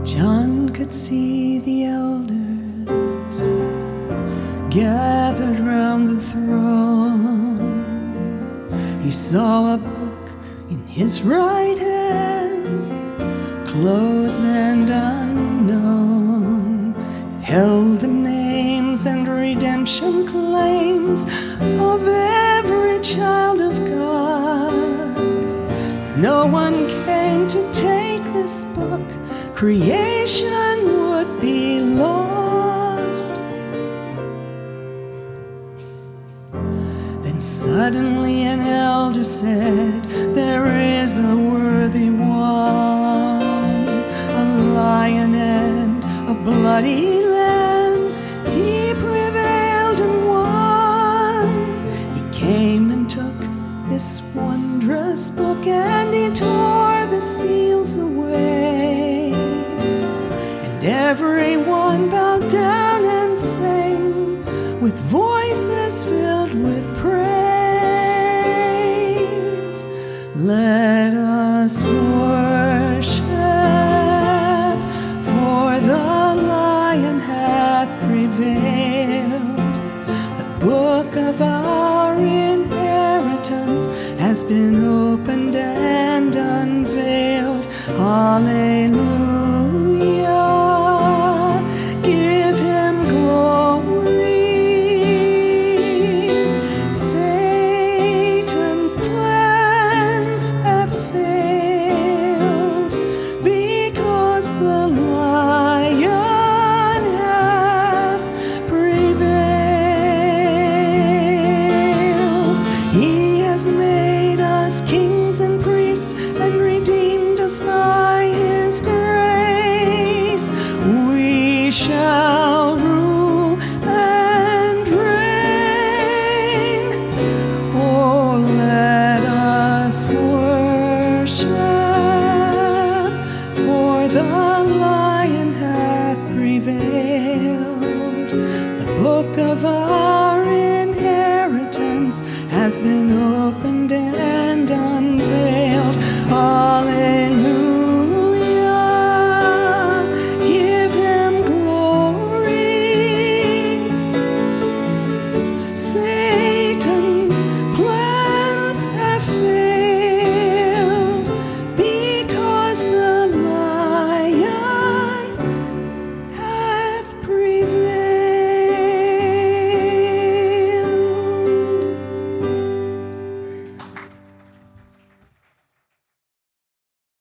John could see the elders gathered round the throne. He saw a book in his right hand, closed and unknown. It held the names and redemption claims of every child of God. If no one came to take this book, creation would be lost. Then suddenly an elder said, "There is a worthy one, a lion and a bloody lamb. He prevailed and won. He came and took this wondrous book, and he tore the seals away. And everyone bowed down and sang with voices filled with praise. Let us worship, for the Lion hath prevailed. The book of our inheritance has been opened and unveiled. Hallelujah, give him glory. Satan's plans have failed because the Lion hath prevailed. He has made us kings and priests and redeemed us by his grace. We shall rule and reign. Oh, let us worship, for the Lion hath prevailed. The book of our inheritance has been opened